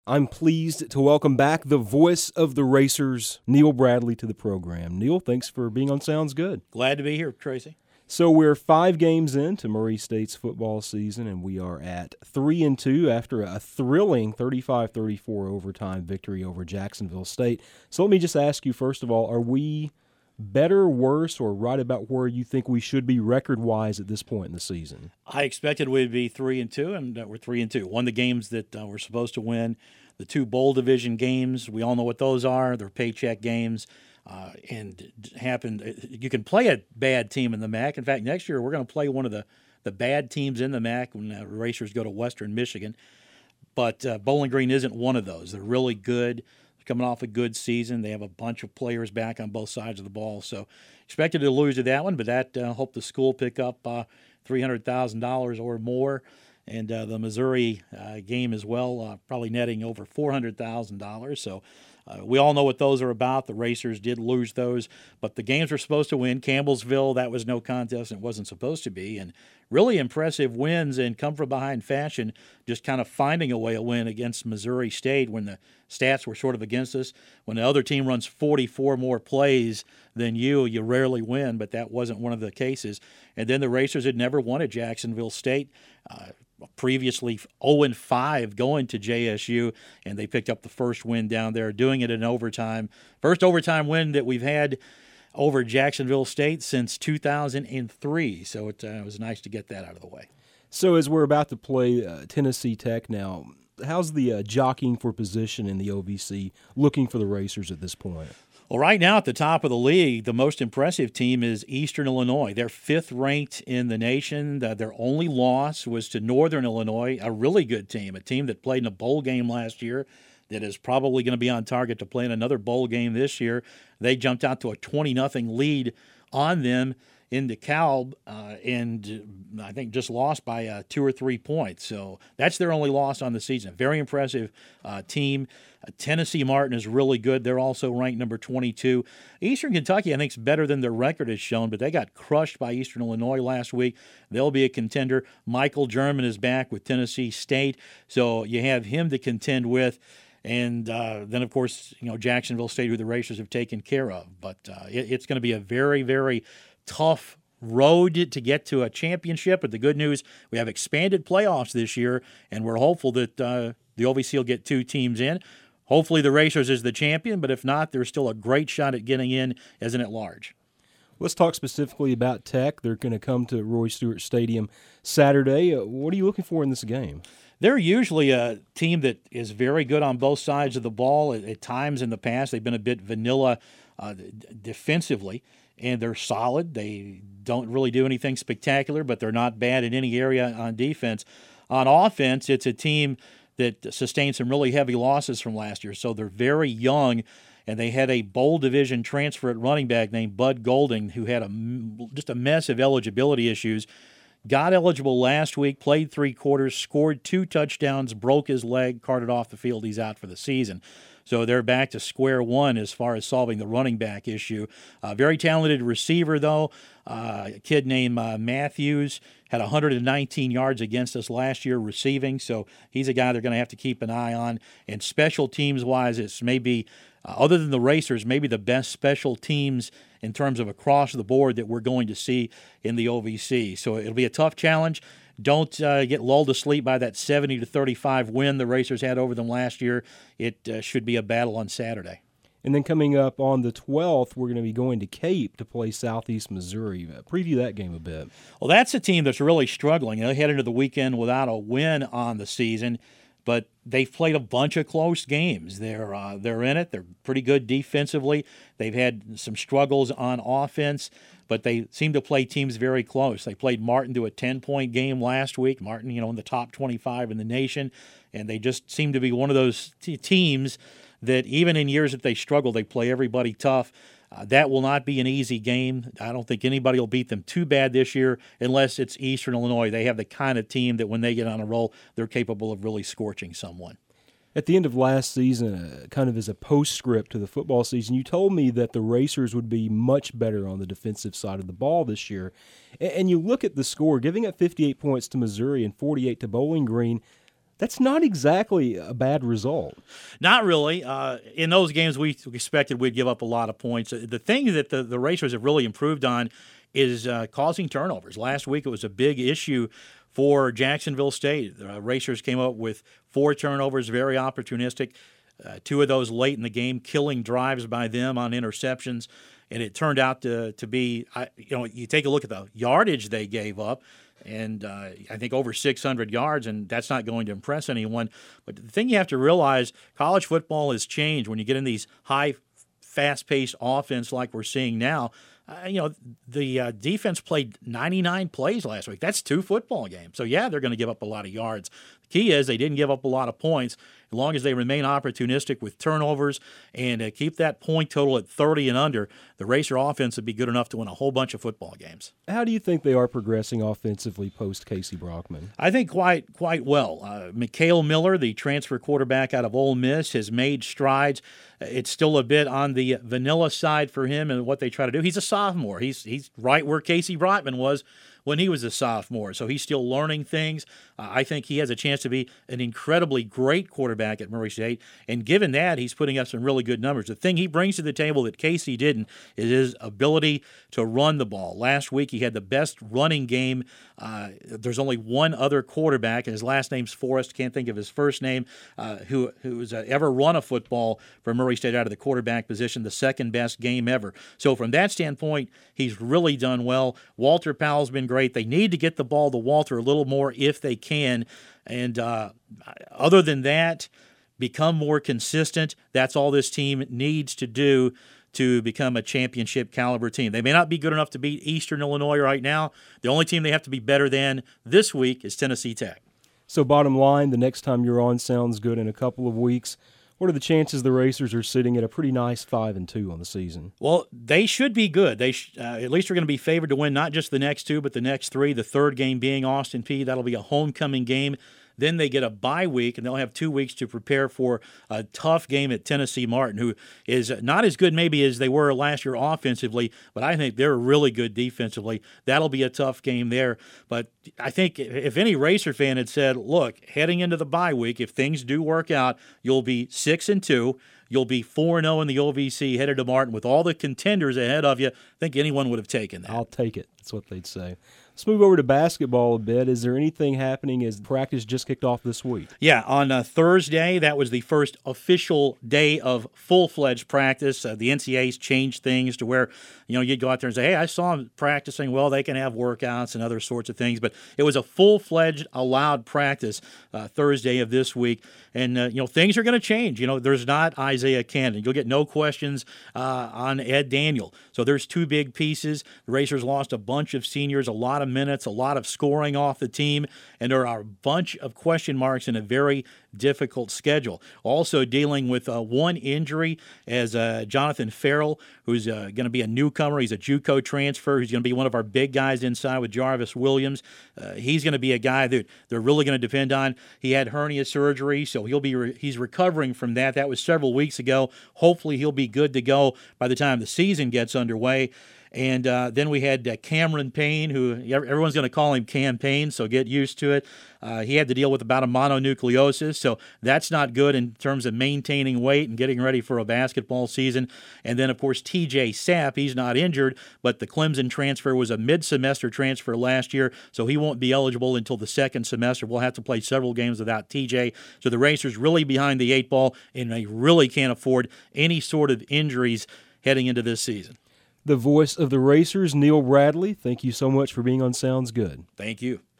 I'm pleased to welcome back the voice of the Racers, Neil Bradley, to the program. Neil, thanks for being on Sounds Good. Glad to be here, Tracy. So we're 5 games into Murray State's football season, and we are at 3-2 after a thrilling 35-34 overtime victory over Jacksonville State. So let me just ask you, first of all, are we better, worse, or right about where you think we should be record-wise at this point in the season? I expected we'd be 3-2, and we're 3-2. Won the games that we're supposed to win. The 2 bowl division games, we all know what those are. They're paycheck games, and happened. You can play a bad team in the MAC. In fact, next year we're going to play one of the bad teams in the MAC when the Racers go to Western Michigan. But Bowling Green isn't one of those. They're really good. Coming off a good season. They have a bunch of players back on both sides of the ball. So expected to lose to that one, but that hope the school pick up $300,000 or more. And the Missouri game as well, probably netting over $400,000. So we all know what those are about. The Racers did lose those, but the games were supposed to win. Campbellsville, that was no contest. It wasn't supposed to be. And really impressive wins in come-from-behind fashion, just kind of finding a way to win against Missouri State when the stats were sort of against us. When the other team runs 44 more plays than you rarely win, but that wasn't one of the cases. And then the Racers had never won at Jacksonville State. Previously 0-5 going to JSU, and they picked up the first win down there, doing it in overtime. First overtime win that we've had over Jacksonville State since 2003, so it was nice to get that out of the way. So as we're about to play Tennessee Tech now, how's the jockeying for position in the OVC looking for the Racers at this point? Well, right now at the top of the league, the most impressive team is Eastern Illinois. They're 5th ranked in the nation. Their only loss was to Northern Illinois, a really good team, a team that played in a bowl game last year that is probably going to be on target to play in another bowl game this year. They jumped out to a 20-0 lead on them in DeKalb, and I think just lost by 2 or 3 points. So that's their only loss on the season. Very impressive team. Tennessee Martin is really good. They're also ranked number 22. Eastern Kentucky, I think, is better than their record has shown, but they got crushed by Eastern Illinois last week. They'll be a contender. Michael German is back with Tennessee State, so you have him to contend with. And then, of course, Jacksonville State, who the Racers have taken care of. But it's going to be a very, very tough road to get to a championship. But the good news, we have expanded playoffs this year, and we're hopeful that the OVC will get 2 teams in. Hopefully the Racers is the champion, but if not, there's still a great shot at getting in as an at-large. Let's talk specifically about Tech. They're going to come to Roy Stewart Stadium Saturday. What are you looking for in this game? They're usually a team that is very good on both sides of the ball. At times in the past, they've been a bit vanilla defensively, and they're solid. They don't really do anything spectacular, but they're not bad in any area on defense. On offense, it's a team that sustained some really heavy losses from last year, so they're very young, and they had a bowl division transfer at running back named Bud Golding, who had just a mess of eligibility issues. Got eligible last week, played 3 quarters, scored 2 touchdowns, broke his leg, carted off the field. He's out for the season. So they're back to square one as far as solving the running back issue. Very talented receiver, though. A kid named Matthews had 119 yards against us last year receiving, so he's a guy they're going to have to keep an eye on. And special teams-wise, it's maybe, other than the Racers, maybe the best special teams in terms of across the board that we're going to see in the OVC. So it'll be a tough challenge. Don't get lulled to sleep by that 70-35 win the Racers had over them last year. It should be a battle on Saturday. And then coming up on the 12th, we're going to be going to Cape to play Southeast Missouri. Preview that game a bit. Well, that's a team that's really struggling. They head into the weekend without a win on the season, but they've played a bunch of close games. They're in it. They're pretty good defensively. They've had some struggles on offense, but they seem to play teams very close. They played Martin to a 10-point game last week. Martin, in the top 25 in the nation, and they just seem to be one of those teams that even in years that they struggle, they play everybody tough. That will not be an easy game. I don't think anybody will beat them too bad this year unless it's Eastern Illinois. They have the kind of team that when they get on a roll, they're capable of really scorching someone. At the end of last season, kind of as a postscript to the football season, you told me that the Racers would be much better on the defensive side of the ball this year. And you look at the score, giving up 58 points to Missouri and 48 to Bowling Green. That's not exactly a bad result. Not really. In those games, we expected we'd give up a lot of points. The thing that the Racers have really improved on is causing turnovers. Last week, it was a big issue for Jacksonville State. The Racers came up with 4 turnovers, very opportunistic. 2 of those late in the game, killing drives by them on interceptions. And it turned out to be, you take a look at the yardage they gave up, and I think over 600 yards, and that's not going to impress anyone. But the thing you have to realize, college football has changed. When you get in these high, fast-paced offense like we're seeing now, the defense played 99 plays last week. That's 2 football games. So, yeah, they're going to give up a lot of yards. The key is they didn't give up a lot of points. As long as they remain opportunistic with turnovers and keep that point total at 30 and under, the Racer offense would be good enough to win a whole bunch of football games. How do you think they are progressing offensively post Casey Brockman? I think quite well. Mikhail Miller, the transfer quarterback out of Ole Miss, has made strides. It's still a bit on the vanilla side for him and what they try to do. He's a sophomore. He's right where Casey Brockman was when he was a sophomore. So he's still learning things. I think he has a chance to be an incredibly great quarterback at Murray State. And given that, he's putting up some really good numbers. The thing he brings to the table that Casey didn't is his ability to run the ball. Last week, he had the best running game. There's only one other quarterback, and his last name's Forrest, can't think of his first name, who's ever run a football for Murray State out of the quarterback position, the second best game ever. So from that standpoint, he's really done well. Walter Powell's been great. They need to get the ball to Walter a little more if they can. And other than that, become more consistent. That's all this team needs to do to become a championship caliber team. They may not be good enough to beat Eastern Illinois right now. The only team they have to be better than this week is Tennessee Tech. So bottom line, the next time you're on Sounds Good in a couple of weeks, what are the chances the Racers are sitting at a pretty nice 5-2 on the season? Well, they should be good. They at least are going to be favored to win not just the next 2, but the next 3. The third game being Austin Peay. That'll be a homecoming game. Then they get a bye week, and they'll have 2 weeks to prepare for a tough game at Tennessee Martin, who is not as good maybe as they were last year offensively, but I think they're really good defensively. That'll be a tough game there. But I think if any Racer fan had said, look, heading into the bye week, if things do work out, you'll be 6-2. You'll be 4-0 in the OVC, headed to Martin with all the contenders ahead of you. I think anyone would have taken that. I'll take it. That's what they'd say. Let's move over to basketball a bit. Is there anything happening as practice just kicked off this week? Yeah, on Thursday, that was the first official day of full-fledged practice. The NCAA's changed things to where, you'd go out there and say, hey, I saw them practicing. Well, they can have workouts and other sorts of things. But it was a full-fledged allowed practice Thursday of this week. And, things are going to change. There's not Isaiah Cannon. You'll get no questions on Ed Daniel. So there's 2 big pieces. The Racers lost a bunch of seniors, a lot of minutes, a lot of scoring off the team, and there are a bunch of question marks in a very difficult schedule. Also dealing with one injury as Jonathan Farrell, who's going to be a newcomer. He's a JUCO transfer. He's going to be one of our big guys inside with Jarvis Williams. He's going to be a guy that they're really going to depend on. He had hernia surgery, so he's recovering from that. That was several weeks ago. Hopefully he'll be good to go by the time the season gets underway. And then we had Cameron Payne, who everyone's going to call him Cam Payne, so get used to it. He had to deal with about a mononucleosis, so that's not good in terms of maintaining weight and getting ready for a basketball season. And then, of course, TJ Sapp, he's not injured, but the Clemson transfer was a mid-semester transfer last year, so he won't be eligible until the second semester. We'll have to play several games without TJ. So the Racers really behind the 8 ball, and they really can't afford any sort of injuries heading into this season. The voice of the Racers, Neil Bradley, thank you so much for being on Sounds Good. Thank you.